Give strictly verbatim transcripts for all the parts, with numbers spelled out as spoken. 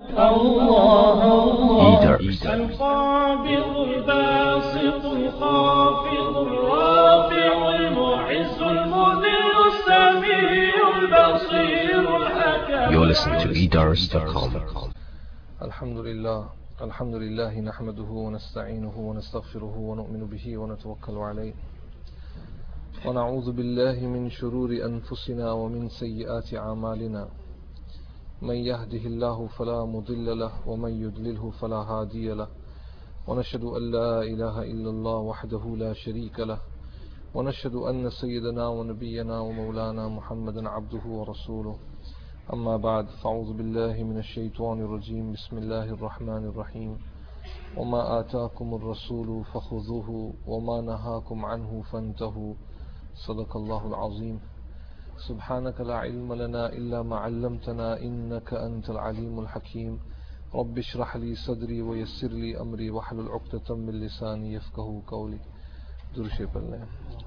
الله الله القابض الباسط الخافض الرافع المعز المذل السميع البصير الحكيم. You're listening to e dars dot com. الحمد لله الحمد لله نحمده ونستعينه ونستغفره ونؤمن به ونتوكل عليه ونعوذ بالله من شرور أنفسنا ومن سيئات أعمالنا من يهده الله فلا مضل له ومن يضلله فلا هادي له ونشهد أن لا إله إلا الله وحده لا شريك له ونشهد أن سيدنا ونبينا ومولانا محمدا عبده ورسوله أما بعد فأعوذ بالله من الشيطان الرجيم بسم الله الرحمن الرحيم وما آتاكم الرسول فخذوه وما نهاكم عنه فانتهوا صدق الله العظيم سبحانك لا علم لنا إلا ما علمتنا إنك أنت العليم الحكيم رب اشرح لي صدري ويسر لي أمري واحلل عقدة من لساني يفقهوا قولي درش بالله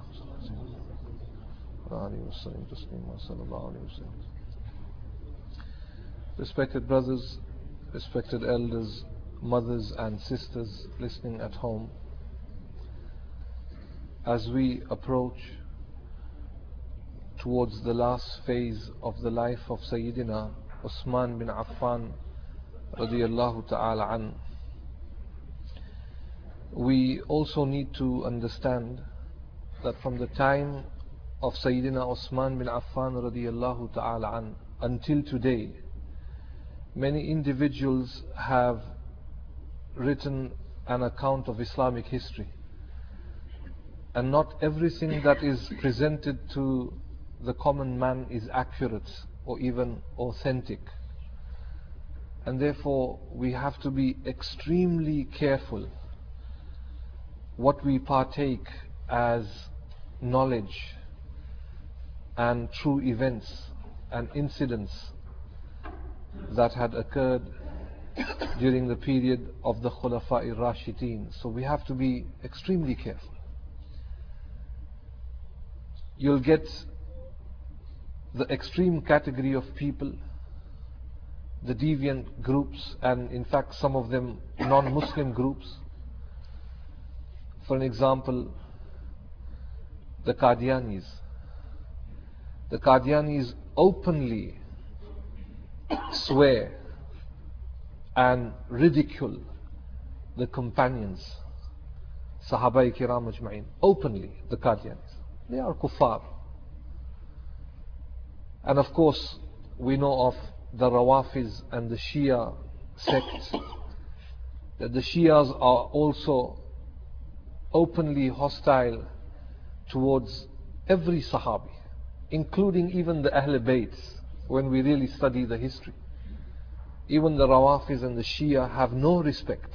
عليه وسلم تسليما صلى الله عليه وسلم. Respected brothers, respected elders, mothers and sisters listening at home, as we approach towards the last phase of the life of Sayyidina Uthman bin Affan radiyallahu ta'ala an, we also need to understand that from the time of Sayyidina Uthman bin Affan radiyallahu ta'ala an until today, many individuals have written an account of Islamic history, and not everything that is presented to the common man is accurate or even authentic, and therefore we have to be extremely careful what we partake as knowledge and true events and incidents that had occurred during the period of the Khulafa'i Rashideen. So we have to be extremely careful. You'll get the extreme category of people, the deviant groups, and in fact some of them non-Muslim groups. For an example, the Qadianis. The Qadianis openly swear and ridicule the companions, Sahabai Kiram Ajma'in, openly, the Qadianis. They are kuffar. And of course, we know of the Rawafiz and the Shia sects, that the Shias are also openly hostile towards every Sahabi, including even the Ahl Bayt. When we really study the history, even the Rawafiz and the Shia have no respect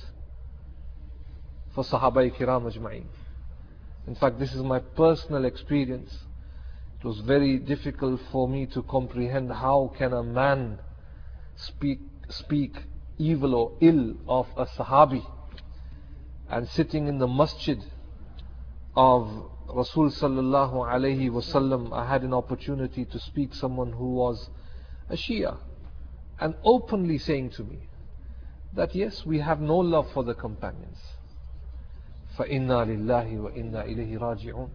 for Sahabai Kiram Ajma'in. In fact, this is my personal experience. It was very difficult for me to comprehend how can a man speak speak evil or ill of a Sahabi, and sitting in the masjid of Rasul sallallahu alayhi wasallam, I had an opportunity to speak to someone who was a Shia, and openly saying to me that yes, we have no love for the companions. فَإِنَّا لِلَّهِ وَإِنَّا إِلَيْهِ رَاجِعُونَ.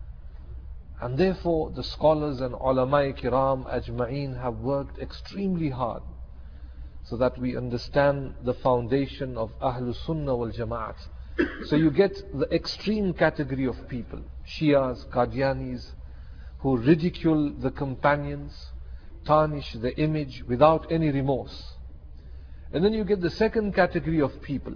And therefore the scholars and ulama kiram ajma'een have worked extremely hard so that we understand the foundation of Ahlus Sunnah wal Jama'at. So you get the extreme category of people, Shias, Qadianis, who ridicule the companions, tarnish the image without any remorse. And then you get the second category of people.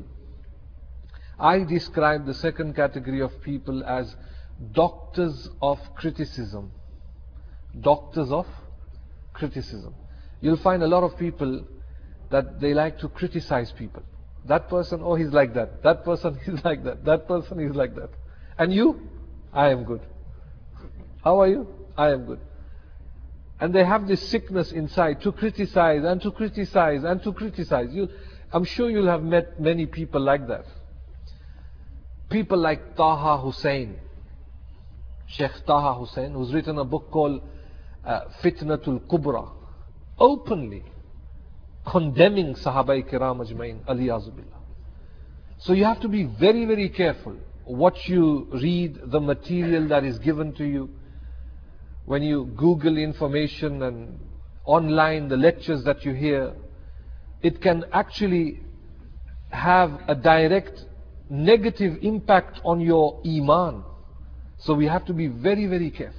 I describe the second category of people as doctors of criticism. Doctors of criticism. You'll find a lot of people that they like to criticize people. That person, oh, he's like that. That person, he's like that. That person, he's like that. And you? I am good. How are you? I am good. And they have this sickness inside to criticize and to criticize and to criticize. You, I'm sure you'll have met many people like that. People like Taha Hussein, Sheikh Taha Hussein, who's written a book called uh, Fitnatul Kubra. Openly, condemning Sahaba Kiram Ajma'in, aliyazu billah. So you have to be very, very careful what you read, the material that is given to you. When you Google information and online, the lectures that you hear, it can actually have a direct negative impact on your iman. So we have to be very, very careful.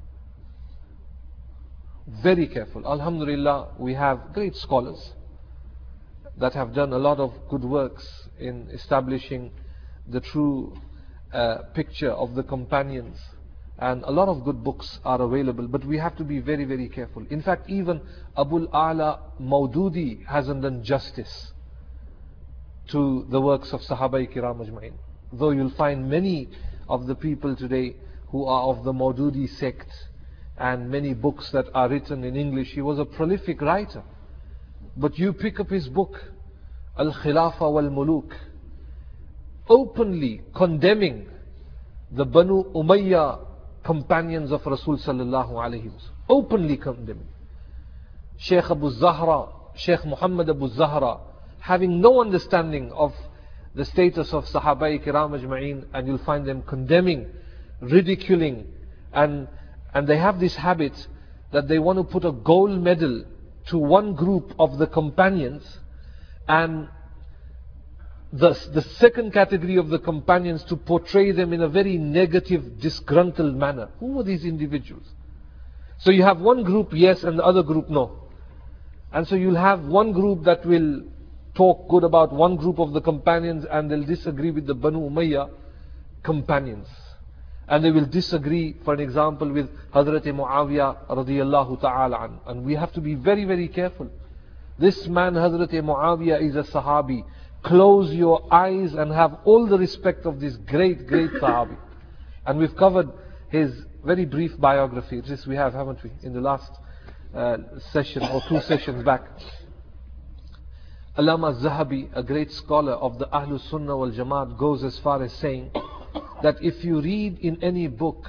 Very careful. Alhamdulillah, we have great scholars that have done a lot of good works in establishing the true uh, picture of the companions, and a lot of good books are available, but we have to be very, very careful. In fact, even Abul A'la Maududi hasn't done justice to the works of Sahaba Kiram Ajma'in. Though you'll find many of the people today who are of the Maududi sect, and many books that are written in English. He was a prolific writer. But you pick up his book, Al-Khilafa wal-Muluk, openly condemning the Banu Umayyah companions of Rasul sallallahu alayhi wa sallam. Openly condemning. Shaykh Abu Zahra, Shaykh Muhammad Abu Zahra, having no understanding of the status of Sahaba Kiram Ajma'in, and you'll find them condemning, ridiculing, and And they have this habit that they want to put a gold medal to one group of the companions, and the, the second category of the companions to portray them in a very negative, disgruntled manner. Who were these individuals? So you have one group yes and the other group no. And so you'll have one group that will talk good about one group of the companions, and they'll disagree with the Banu Umayyah companions. And they will disagree, for an example, with Hazrat Muawiyah radiyallahu ta'ala an. And we have to be very, very careful. This man, Hazrat Muawiyah, is a Sahabi. Close your eyes and have all the respect of this great, great Sahabi. And we've covered his very brief biography. This we have, haven't we, in the last uh, session or two sessions back. Allama Zahabi, a great scholar of the Ahlul Sunnah wal Jamaat, goes as far as saying that if you read in any book,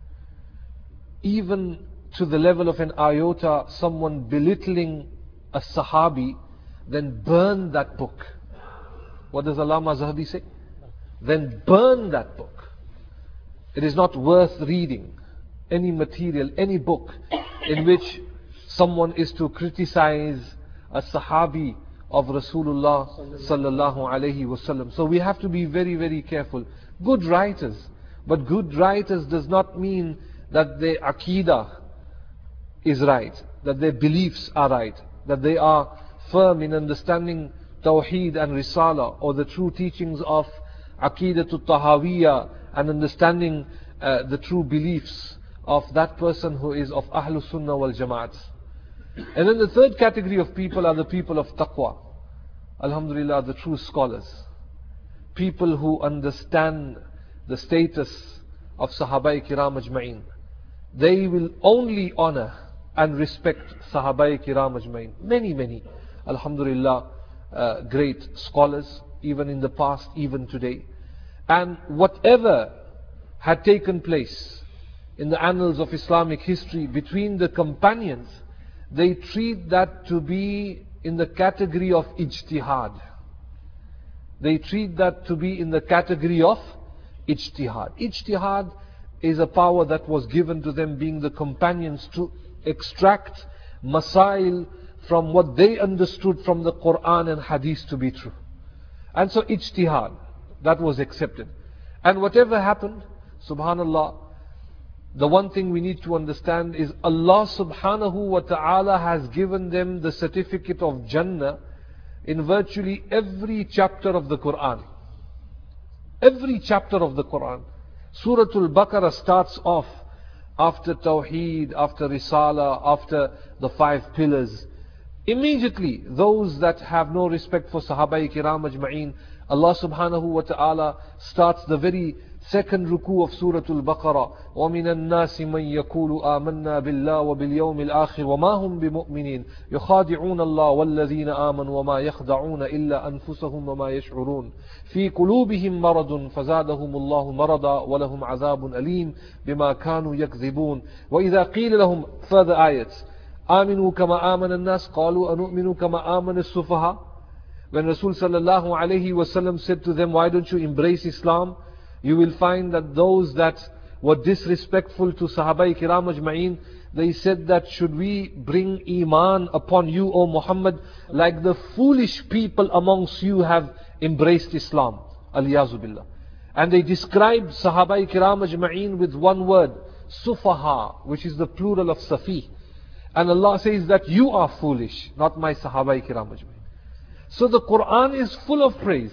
even to the level of an iota, someone belittling a Sahabi, then burn that book. What does Allama Zahabi say? Then burn that book. It is not worth reading any material, any book in which someone is to criticize a Sahabi of Rasulullah sallallahu alayhi wasallam. So we have to be very, very careful. Good writers, but good writers does not mean that their Aqidah is right, that their beliefs are right, that they are firm in understanding Tawheed and Risala, or the true teachings of Aqidatul Tahawiyya, and understanding uh, the true beliefs of that person who is of Ahlus Sunnah wal Jamaat. And then the third category of people are the people of Taqwa. Alhamdulillah, the true scholars. People who understand the status of Sahaba Kiram Ajma'in. They will only honor and respect Sahaba Kiram Ajma'in. Many, many, Alhamdulillah, uh, great scholars, even in the past, even today. And whatever had taken place in the annals of Islamic history between the companions, they treat that to be in the category of ijtihad. They treat that to be in the category of ijtihad. Ijtihad is a power that was given to them, being the companions, to extract masail from what they understood from the Quran and Hadith to be true. And so ijtihad, that was accepted. And whatever happened, subhanallah, the one thing we need to understand is Allah subhanahu wa ta'ala has given them the certificate of Jannah in virtually every chapter of the Quran. Every chapter of the Quran. Surah Al-Baqarah starts off after Tawheed, after Risala, after the five pillars. Immediately, those that have no respect for Sahaba Kiram Ajma'in, Allah subhanahu wa ta'ala starts the very second ruku of Surah Al-Baqarah. وَمِنَ النَّاسِ مَنْ يَقُولُ آمَنَّا بِاللَّهِ وَبِالْيَوْمِ الْآخِرِ وَمَا هُمْ بِمُؤْمِنِينَ يُخَادِعُونَ اللَّهَ وَالَّذِينَ آمَنُوا وَمَا يَخْدَعُونَ إِلَّا أَنفُسَهُمْ وَمَا يَشْعُرُونَ فِي قُلُوبِهِمْ مَرَضٌ فَزَادَهُمُ اللَّهُ مَرَضًا وَلَهُمْ عَذَابٌ أَلِيمٌ بِمَا كَانُوا يَكْذِبُونَ وَإِذَا قِيلَ لَهُمْ, further ayats, آمنوا كما آمن الناس قالوا أنؤمن كما آمن السفهاء. When Rasul sallallahu alayhi wasallam said to them, why don't you embrace Islam? You will find that those that were disrespectful to Sahaba Kiram Ajma'een, they said that should we bring Iman upon you, O Muhammad, like the foolish people amongst you have embraced Islam. Aliyazu billah. And they described Sahaba Kiram Ajma'een with one word, Sufaha, which is the plural of Safi. And Allah says that you are foolish, not my Sahaba Kiram Ajma'een. So the Quran is full of praise.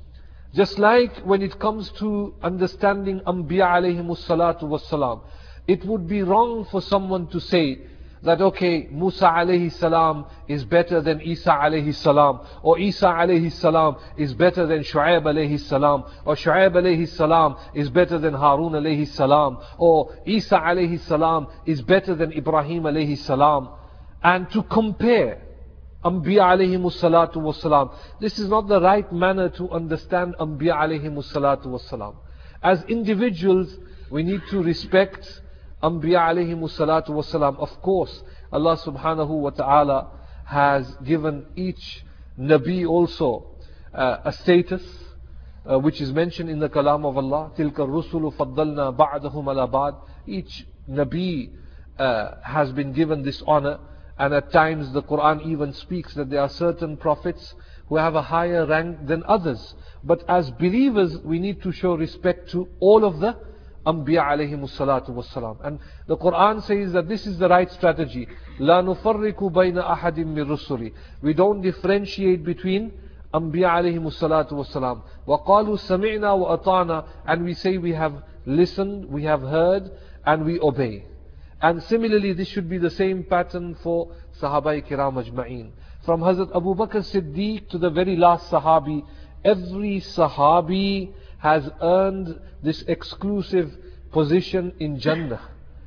Just like when it comes to understanding Anbiya alayhimus salatu wassalam, it would be wrong for someone to say that, okay, Musa alayhi salam is better than Isa alayhi salam, or Isa alayhi salam is better than Shu'aib alayhi salam, or Shu'aib alayhi salam is better than Harun alayhi salam, or Isa alayhi salam is better than Ibrahim alayhi salam, and to compare Anbiya alayhimus salatu wassalam. This is not the right manner to understand Anbiya alayhimus salatu wassalam. As individuals, we need to respect Anbiya alayhimus salatu wassalam. Of course, Allah subhanahu wa ta'ala has given each Nabi also uh, a status, uh, which is mentioned in the Kalam of Allah. تِلْكَ الرُّسُلُ فَضَّلْنَا بَعْدَهُمْ عَلَى بَعْدٍ. Each Nabi uh, has been given this honor. And at times the Quran even speaks that there are certain prophets who have a higher rank than others. But as believers, we need to show respect to all of the Anbiya alayhimus salatu wassalam. And the Quran says that this is the right strategy. La nufarriku bayna ahadim min rusuli. We don't differentiate between Anbiya alayhimus salatu wassalam. Wa qalu sami'na wa ata'na. And we say we have listened, we have heard, and we obey. And similarly, this should be the same pattern for Sahaba Kiram Ajma'een. From Hazrat Abu Bakr Siddiq to the very last Sahabi, every Sahabi has earned this exclusive position in Jannah.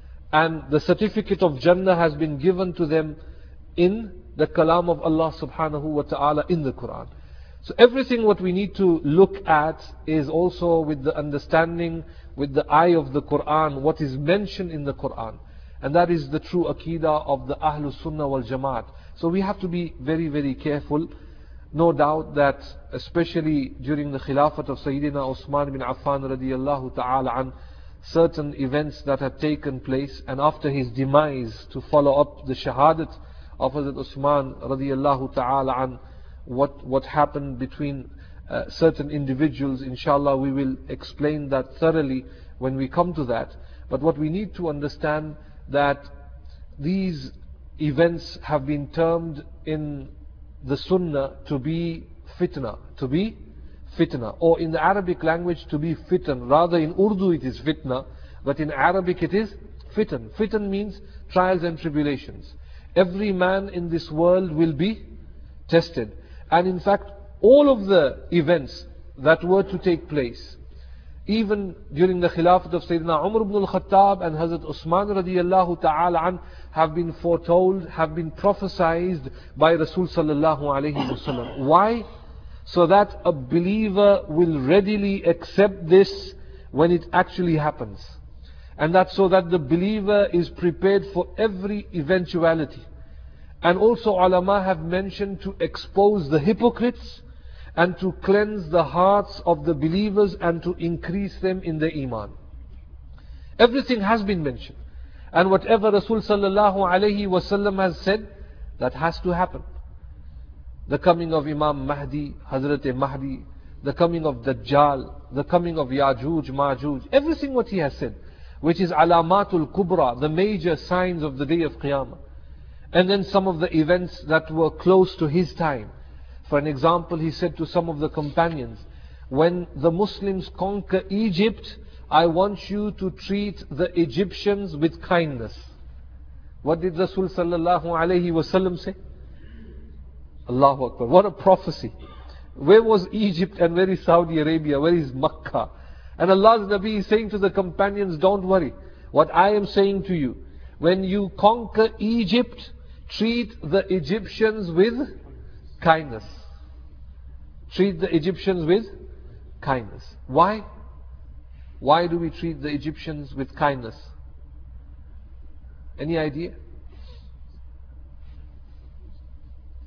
And the certificate of Jannah has been given to them in the Kalam of Allah subhanahu wa ta'ala in the Quran. So everything what we need to look at is also with the understanding, with the eye of the Quran, what is mentioned in the Quran. And that is the true Aqidah of the Ahlul Sunnah wal Jamaat. So we have to be very, very careful. No doubt that especially during the Khilafat of Sayyidina Osman bin Affan radiyallahu ta'ala an, certain events that had taken place, and after his demise, to follow up the Shahadat of Hazrat Osman radiyallahu ta'ala an, what, what happened between uh, certain individuals, inshallah we will explain that thoroughly when we come to that. But what we need to understand, that these events have been termed in the Sunnah to be fitna, to be fitna, or in the Arabic language to be fitan. Rather in Urdu it is fitna, but in Arabic it is fitan. Fitan means trials and tribulations. Every man in this world will be tested. And in fact, all of the events that were to take place, even during the Khilafat of Sayyidina Umar ibn al-Khattab and Hazrat Usman radiyallahu ta'ala an, have been foretold, have been prophesied by Rasul sallallahu alayhi wasallam. Why? So that a believer will readily accept this when it actually happens. And that's so that the believer is prepared for every eventuality. And also ulama have mentioned to expose the hypocrites, and to cleanse the hearts of the believers, and to increase them in the iman. Everything has been mentioned. And whatever Rasul sallallahu alayhi wasallam has said, that has to happen. The coming of Imam Mahdi, Hazrat Mahdi, the coming of Dajjal, the coming of Yajuj, Majuj, everything what he has said, which is alamatul kubra, the major signs of the day of Qiyamah. And then some of the events that were close to his time. For an example, he said to some of the companions, when the Muslims conquer Egypt, I want you to treat the Egyptians with kindness. What did Rasul sallallahu alayhi wasallam say? Allahu Akbar. What a prophecy. Where was Egypt and where is Saudi Arabia? Where is Makkah? And Allah's Nabi is saying to the companions, don't worry. What I am saying to you, when you conquer Egypt, treat the Egyptians with kindness. Treat the Egyptians with kindness. Why? Why do we treat the Egyptians with kindness? Any idea?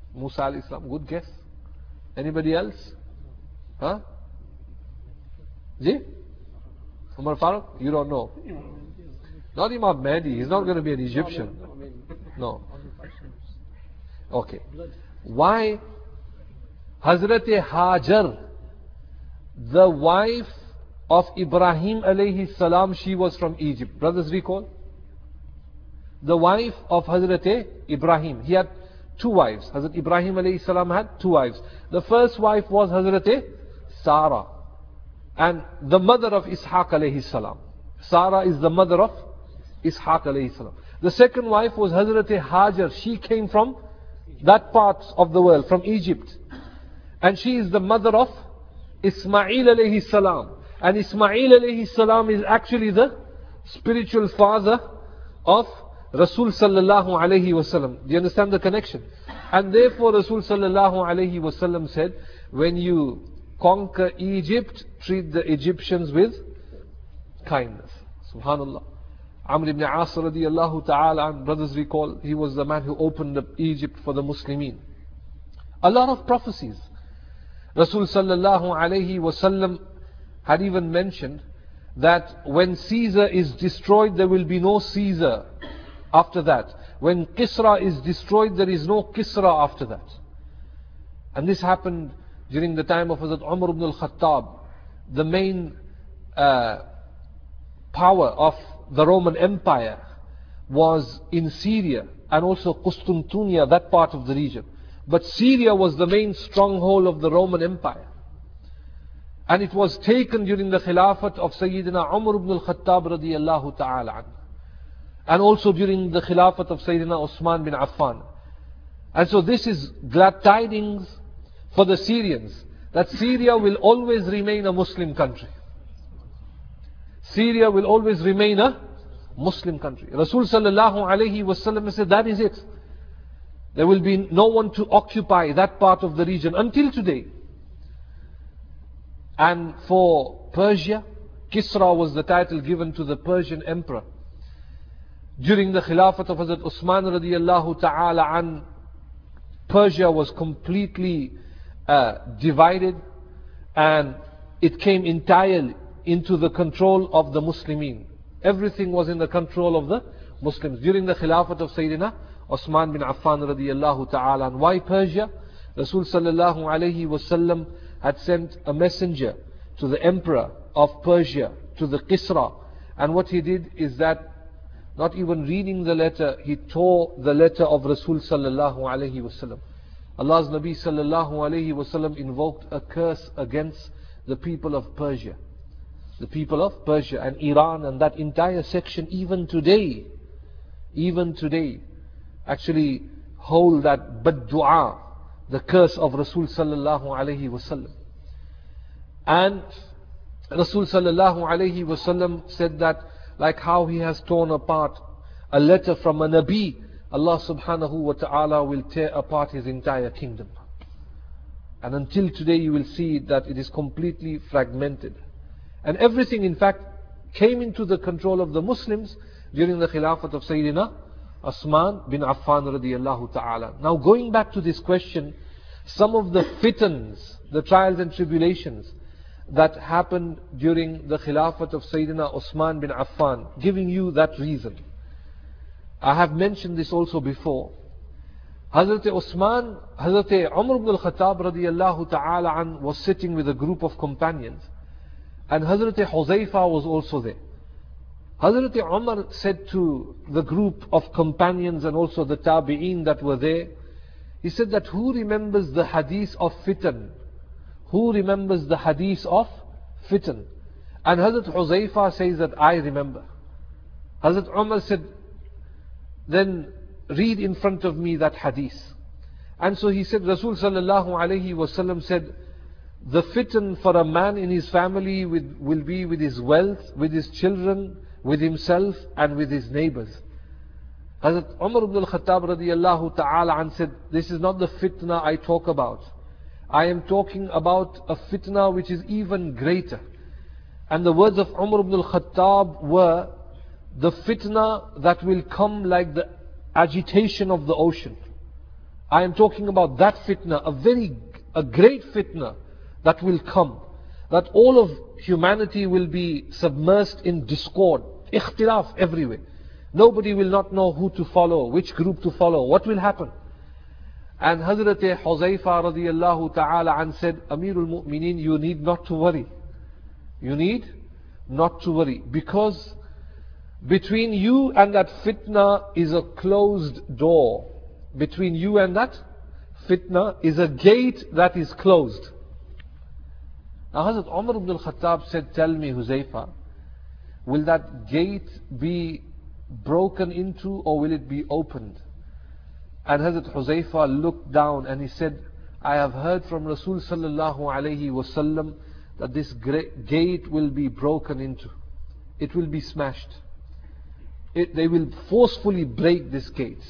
Musa alayhi salam. Good guess. Anybody else? Huh? Ji? Umar Farooq? You don't know. Not Imam Mahdi. He's not going to be an Egyptian. No. Okay. Why Hazrat Hajar, the wife of Ibrahim alayhi salam, she was from Egypt. Brothers, recall? The wife of Hazrat Ibrahim. He had two wives. Hazrat Ibrahim alayhi salam had two wives. The first wife was Hazrat Sarah, and the mother of Ishaq alayhi salam. Sarah is the mother of Ishaq alayhi salam. The second wife was Hazrat Hajar. She came from that part of the world, from Egypt. And she is the mother of Ismail alayhi salam. And Ismail alayhi salam is actually the spiritual father of Rasul sallallahu alayhi wasallam. Do you understand the connection? And therefore Rasul sallallahu alayhi wasallam said, when you conquer Egypt, treat the Egyptians with kindness. Subhanallah. Amr ibn As radiyallahu ta'ala, brothers recall, he was the man who opened up Egypt for the Muslimin. A lot of prophecies. Rasul sallallahu alayhi wasallam had even mentioned that when Caesar is destroyed, there will be no Caesar after that. When Kisra is destroyed, there is no Kisra after that. And this happened during the time of Hazrat Umar ibn al-Khattab. The main uh, power of the Roman Empire was in Syria and also Qustantiniya, that part of the region. But Syria was the main stronghold of the Roman Empire. And it was taken during the Khilafat of Sayyidina Umar ibn al-Khattab radiyallahu ta'ala anhu. And also during the Khilafat of Sayyidina Osman bin Affan. And so this is glad tidings for the Syrians, that Syria will always remain a Muslim country. Syria will always remain a Muslim country. Rasul sallallahu alayhi wasallam said, that is it. There will be no one to occupy that part of the region until today. And for Persia, Kisra was the title given to the Persian emperor. During the Khilafat of Hazrat Usman radiyallahu ta'ala an, Persia was completely uh, divided, and it came entirely into the control of the Muslimin. Everything was in the control of the Muslims during the Khilafat of Sayyidina Osman bin Affan radiyallahu ta'ala. And why Persia? Rasul sallallahu alayhi wasallam had sent a messenger to the emperor of Persia, to the Kisra. And what he did is that, not even reading the letter, he tore the letter of Rasul sallallahu alayhi wasallam. Allah's Nabi sallallahu alayhi wasallam invoked a curse against the people of Persia. The people of Persia and Iran and that entire section, even today, even today, actually hold that bad dua, the curse of Rasul sallallahu alayhi wasallam. And Rasul sallallahu alayhi wasallam said that, like how he has torn apart a letter from a Nabi, Allah subhanahu wa ta'ala will tear apart his entire kingdom. And until today you will see that it is completely fragmented. And everything in fact came into the control of the Muslims during the Khilafat of Sayyidina Osman bin Affan radiyallahu ta'ala. Now going back to this question, some of the fitans, the trials and tribulations that happened during the Khilafat of Sayyidina Osman bin Affan, giving you that reason. I have mentioned this also before. Hazrat Osman, Hazrat Umar ibn al-Khattab radiyallahu ta'ala an was sitting with a group of companions, and Hazrat Huzaifa was also there. Hazrat Umar said to the group of companions and also the tabi'een that were there, he said that, who remembers the hadith of fitan? Who remembers the hadith of fitan? And Hazrat Huzaifa says that, I remember. Hazrat Umar said, then read in front of me that hadith. And so he said, Rasul sallallahu alayhi wasallam said, the fitan for a man in his family with, will be with his wealth, with his children, with himself and with his neighbors. Hazrat Umar ibn al-Khattab radiyallahu ta'ala an said, this is not the fitna I talk about. I am talking about a fitna which is even greater. And the words of Umar ibn al-Khattab were, the fitna that will come like the agitation of the ocean. I am talking about that fitna, a very, a great fitna that will come. That all of humanity will be submersed in discord, ikhtilaf everywhere. Nobody will not know who to follow, which group to follow, what will happen. And Hazrat Huzaifa radiyallahu ta'ala an said, Amirul Mu'mineen, you need not to worry. You need not to worry. Because between you and that fitna is a closed door. Between you and that fitna is a gate that is closed. Now Hazrat Umar ibn al-Khattab said, tell me Huzaifa, will that gate be broken into or will it be opened? And Hazrat Huzaifa looked down and he said, I have heard from Rasul sallallahu alayhi wasallam that this gate will be broken into. It will be smashed. It, they will forcefully break this gate.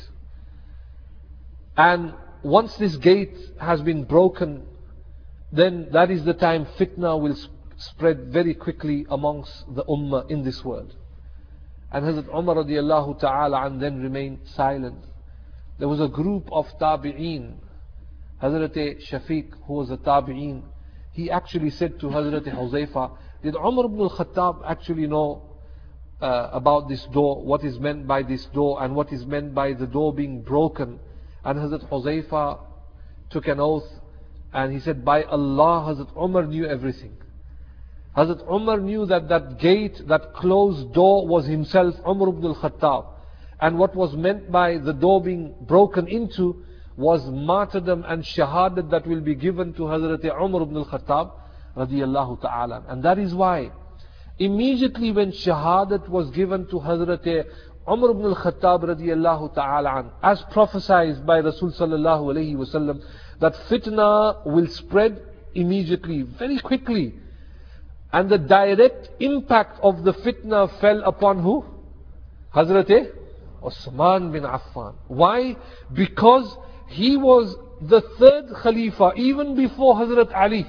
And once this gate has been broken, then that is the time fitna will sp spread very quickly amongst the ummah in this world. And Hazrat Umar radiallahu ta'ala and then remained silent. There was a group of tabi'een. Hazrat Shafiq, who was a tabi'een, he actually said to Hazrat Huzaifa, did Umar ibn al-Khattab actually know uh, about this door, what is meant by this door and what is meant by the door being broken? And Hazrat Huzaifa took an oath and he said, by Allah, Hazrat Umar knew everything. Hazrat Umar knew that that gate, that closed door was himself, Umar ibn al-Khattab. And what was meant by the door being broken into was martyrdom and shahadat that will be given to Hazrat Umar ibn al-Khattab radiyallahu ta'ala. And that is why immediately when shahadat was given to Hazrat Umar ibn al-Khattab radiyallahu ta'ala, as prophesied by Rasul sallallahu alayhi wasallam, that fitna will spread immediately, very quickly. And the direct impact of the fitna fell upon who? Hazrat Uthman bin Affan. Why? Because he was the third Khalifa, even before Hazrat Ali.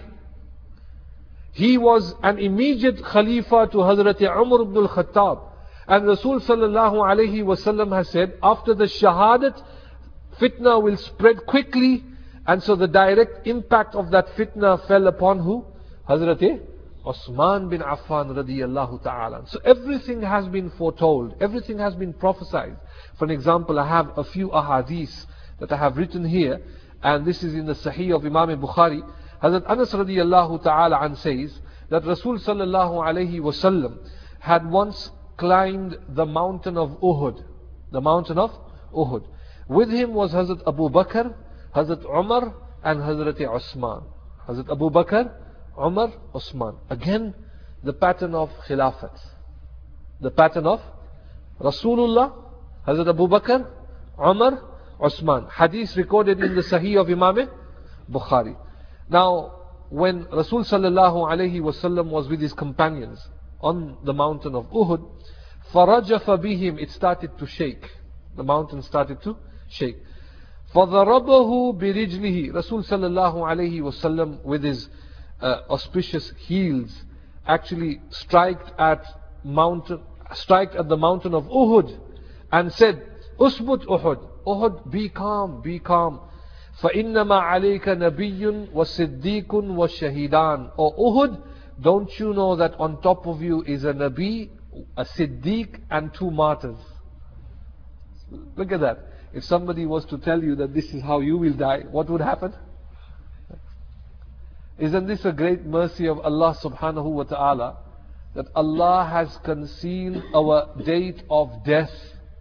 He was an immediate Khalifa to Hazrat Umar ibn al-Khattab. And Rasul sallallahu alayhi wasallam has said, after the shahadat, fitna will spread quickly. And so the direct impact of that fitna fell upon who? Hazrat Uthman bin Affan radiyallahu ta'ala. So everything has been foretold. Everything has been prophesied. For an example, I have a few ahadith that I have written here. And this is in the Sahih of Imam Bukhari. Hazrat Anas radiyallahu ta'ala an says that Rasul sallallahu alayhi wasallam had once climbed the mountain of Uhud. The mountain of Uhud. With him was Hazrat Abu Bakr, Hazrat Umar and Hazrat Uthman. Hazrat Abu Bakr, Umar, Uthman. Again, the pattern of Khilafat. The pattern of Rasulullah, Hazrat Abu Bakr, Umar, Uthman. Hadith recorded in the Sahih of Imam Bukhari. Now, when Rasul sallallahu alayhi wasallam was with his companions on the mountain of Uhud, فَرَجَفَ بِهِمْ, it started to shake. The mountain started to shake. فَضَرَبَهُ بِرِجْلِهِ, Rasul sallallahu alayhi wasallam with his uh, auspicious heels actually striked at mountain, striked at the mountain of Uhud and said, Usbut Uhud, Uhud, be calm, be calm. فَإِنَّمَا عَلَيْكَ نَبِيٌّ وَصِدِّيقٌ وَالشَّهِيدَانِ. O Uhud, don't you know that on top of you is a Nabi, a Siddiq and two martyrs? Look at that. If somebody was to tell you that this is how you will die, what would happen? Isn't this a great mercy of Allah subhanahu wa ta'ala, that Allah has concealed our date of death?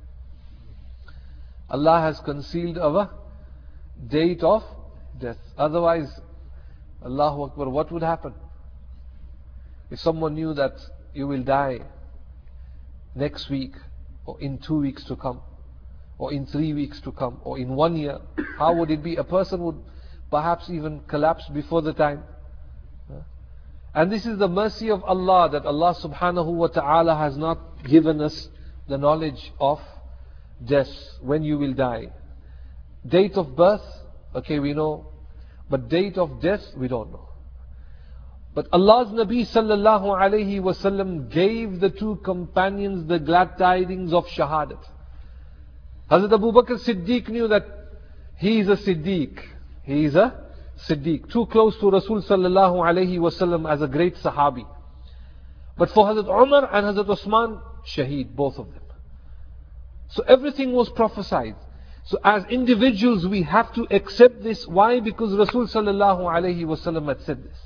Allah has concealed our date of death. Otherwise, Allahu Akbar, what would happen? If someone knew that you will die next week, or in two weeks to come, or in three weeks to come, or in one year, how would it be? A person would perhaps even collapse before the time. And this is the mercy of Allah, that Allah subhanahu wa ta'ala has not given us the knowledge of death, when you will die. Date of birth, okay, we know, but date of death, we don't know. But Allah's Nabi sallallahu alayhi wasallam gave the two companions the glad tidings of shahadat. Hazrat Abu Bakr Siddiq knew that he is a Siddiq. He is a Siddiq. Too close to Rasul sallallahu alayhi wasallam as a great Sahabi. But for Hazrat Umar and Hazrat Osman, Shaheed, both of them. So everything was prophesied. So as individuals we have to accept this. Why? Because Rasul sallallahu alayhi wasallam had said this.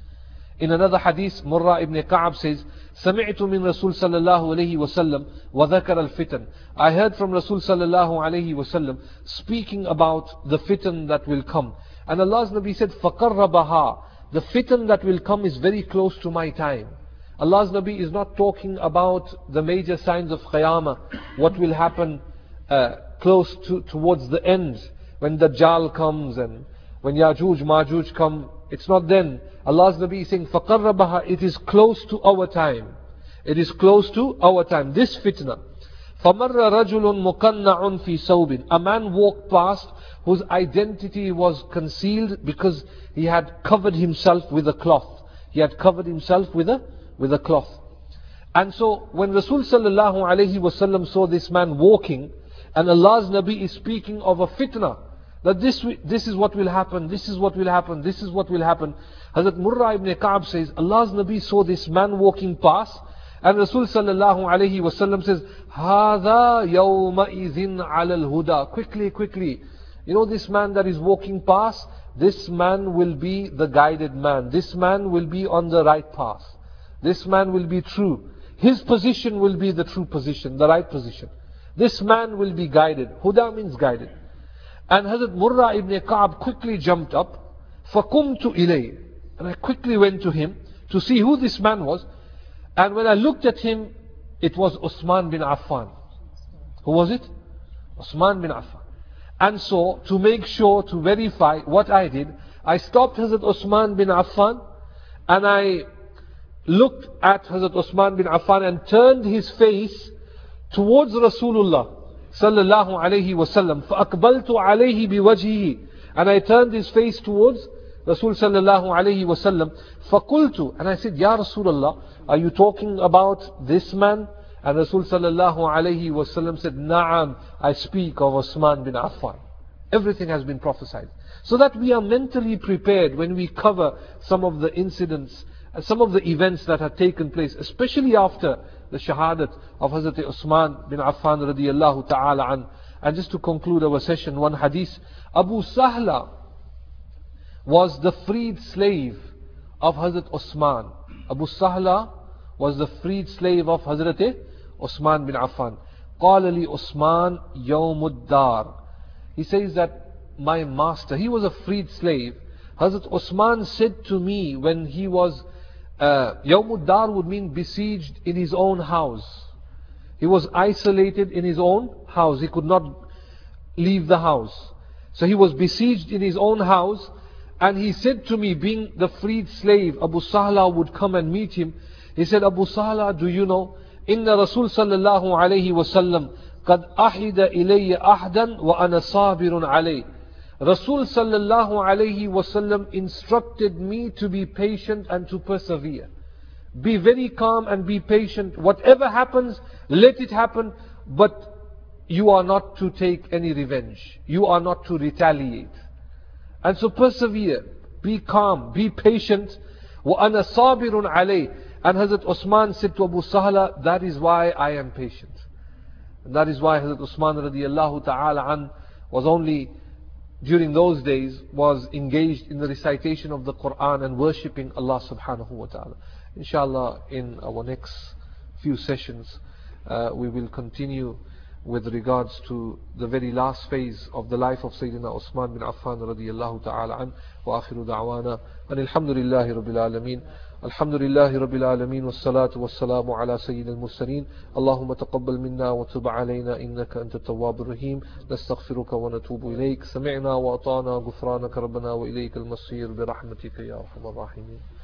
In another hadith, Murrah ibn Ka'ab says, سمعت من رسول صلى الله عليه وسلم وذكر الفتن. I heard from Rasul sallallahu alayhi wasallam speaking about the fitan that will come. And Allah's Nabi said, فَقَرَّبَهَا. The fitan that will come is very close to my time. Allah's Nabi is not talking about the major signs of Qiyamah, what will happen uh, close to, towards the end, when Dajjal comes and when Yajuj, Majuj come. It's not then. Allah's Nabi is saying, فَقَرَّبَهَا. It is close to our time. It is close to our time. This fitna. فَمَرَّ رَجُلٌ مُقَنَّعٌ فِي ثَوْبٍ. A man walked past whose identity was concealed because he had covered himself with a cloth. He had covered himself with a with a cloth. And so when Rasul sallallahu alayhi wasallam saw this man walking, and Allah's Nabi is speaking of a fitna, that this this is what will happen, this is what will happen, this is what will happen. Hazrat Murrah ibn Ka'ab says, Allah's Nabi saw this man walking past, and Rasul sallallahu alayhi wasallam says, هَذَا يَوْمَئِذٍ عَلَى الْهُدَى. Quickly, quickly. You know this man that is walking past, this man will be the guided man. This man will be on the right path. This man will be true. His position will be the true position, the right position. This man will be guided. Huda means guided. And Hazrat Murrah ibn Ka'ab quickly jumped up. فَقُمْتُ إِلَيْهِ. And I quickly went to him to see who this man was. And when I looked at him, it was Uthman bin Affan. Who was it? Uthman bin Affan. And so, to make sure, to verify what I did, I stopped Hazrat Uthman bin Affan, and I looked at Hazrat Uthman bin Affan and turned his face towards Rasulullah sallallahu alayhi wasallam. فَأَقْبَلْتُ عَلَيْهِ بِوَجْهِهِ. And I turned his face towards Rasul sallallahu alayhi wasallam. فَقُلْتُ. And I said, Ya Rasulullah, are you talking about this man? And Rasul sallallahu alayhi wasallam said, Na'am, I speak of Uthman bin Affan. Everything has been prophesied. So that we are mentally prepared when we cover some of the incidents, some of the events that have taken place, especially after the shahadat of Hazrat Uthman bin Affan radiyallahu ta'ala an. And just to conclude our session, one hadith. Abu Sahla was the freed slave of Hazrat Uthman. Abu Sahla was the freed slave of Hazrat Uthman bin Affan. قال لي Uthman يوم الدار. He says that my master, he was a freed slave. Hazrat Uthman said to me when he was uh, يوم الدار would mean besieged in his own house. He was isolated in his own house. He could not leave the house. So he was besieged in his own house. And he said to me, being the freed slave, Abu Sahla would come and meet him. He said, Abu Sahla, do you know, Inna Rasul sallallahu alayhi wasallam qad ahida ilayya ahdan wa ana sabirun alayh. Rasul sallallahu alayhi wasallam instructed me to be patient and to persevere. Be very calm and be patient. Whatever happens, let it happen. But you are not to take any revenge. You are not to retaliate. And so persevere, be calm, be patient. وَأَنَا صَابِرٌ عَلَيْهِ. And Hazrat Uthman said to Abu Sahla, that is why I am patient. And that is why Hazrat Uthman radiyallahu ta'ala an was only, during those days, was engaged in the recitation of the Quran and worshipping Allah subhanahu wa ta'ala. Inshallah, in our next few sessions, uh, we will continue with regards to the very last phase of the life of Sayyidina Uthman bin Affan radiyallahu ta'ala an. Wa akhiru da'wana and alhamdulillahi rabbil alameen. Alhamdulillahi rabbil alameen. Wassalatu wassalamu ala sayyidil mursaleen. Allahumma taqabbal minna wa tub alayna innaka anta tawwabur rahim. Nastaghfiruka wa natubu ilayk. Sami'na wa ata'na ghufranaka rabbana wa ilayka al-masir bi rahmatika ya arhamar rahimin.